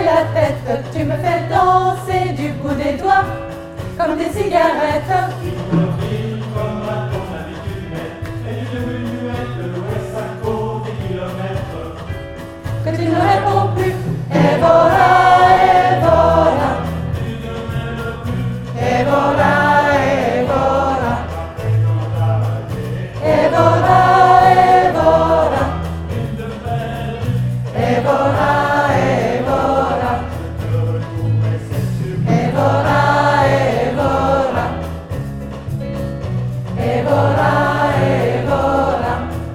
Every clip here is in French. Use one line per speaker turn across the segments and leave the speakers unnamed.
la tête, tu me fais danser du bout des doigts, comme des cigarettes.
Tu me ris comme à ton habitude, et tu deviens muette, l'ouest à cause des kilomètres.
Que tu ne réponds plus, et voilà, et voilà.
Tu ne m'aimes plus,
Et voilà, et voilà. Et voilà, et voilà.
une de belle,
Et voilà, et voilà.
je retrouverai cette sublime.
Et voilà, et voilà. Et voilà, et voilà.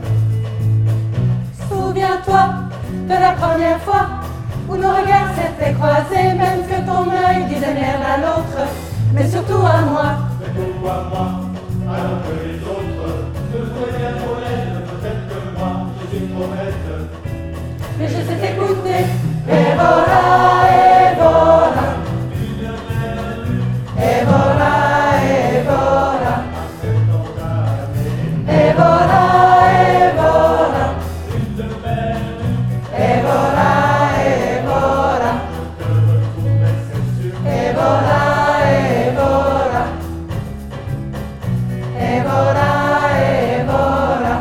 Souviens-toi de la première fois où nos regards s'étaient croisés, même que ton œil disait merde à l'autre, mais surtout à moi.
Mais pourquoi moi, alors que les autres me trouvaient bien trop laide, peut-être que moi, je suis trop bête.
Mais je sais t'écouter. Et voilà, et voilà.
Tu ne m'aimes plus,
Et voilà, et voilà.
après ton année.
Et voilà, et voilà.
Une de belle,
Et voilà, et voilà.
je retrouverai cette sublime.
Et voilà, et voilà. Et voilà, et voilà.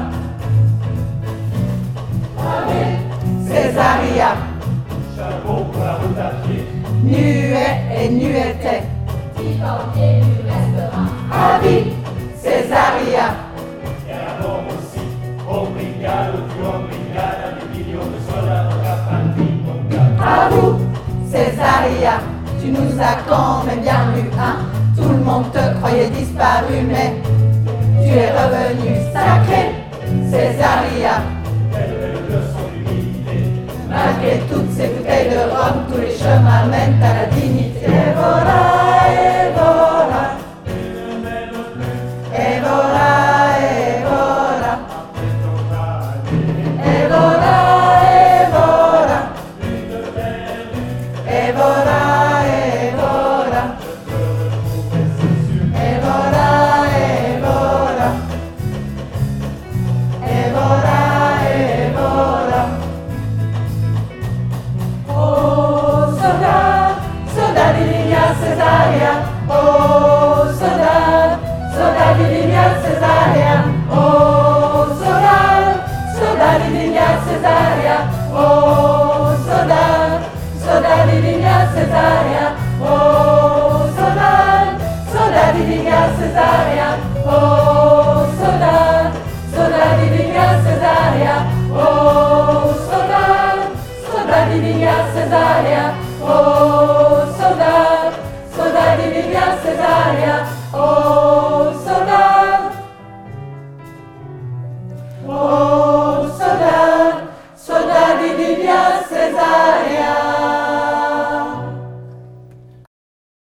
Césaria,
Chapeau pour la route à pied.
nuet et nuétait.
Titanier du restaurant.
Avis, Césaria.
Et à mort aussi, au brigade, tu en brigade, à des millions de soldats dans la patrie, mon gars.
À vous, Césaria, tu nous as quand même bien eu, hein. Tout le monde te croyait disparu, mais tu es revenu sacré, Césaria.
Quelle belle leçon d'humilité.
Malgré toutes ces bouteilles de rhum, tous les chemins mènent à la dignité. Et voilà, et voilà.
Tu ne m'aimes plus,
Et voilà, et voilà.
après ton année.
Et voilà, et voilà.
Une de belle,
Et voilà, et voilà.
je retrouverai cette sublime.
Et voilà, et voilà. Et voilà, et voilà. Oh, soldat, soldat di linea Cesaria. Oh, soldat, soldat di linea Cesaria. Oh, soldat, soldat di linea Cesaria. Oh, soldat, soldat di linea Cesaria. Oh, soldat, soldat di linea Cesaria. Oh, soldat, soldat di linea Cesaria. Oh, soldat, soldat di linea Cesaria. Oh,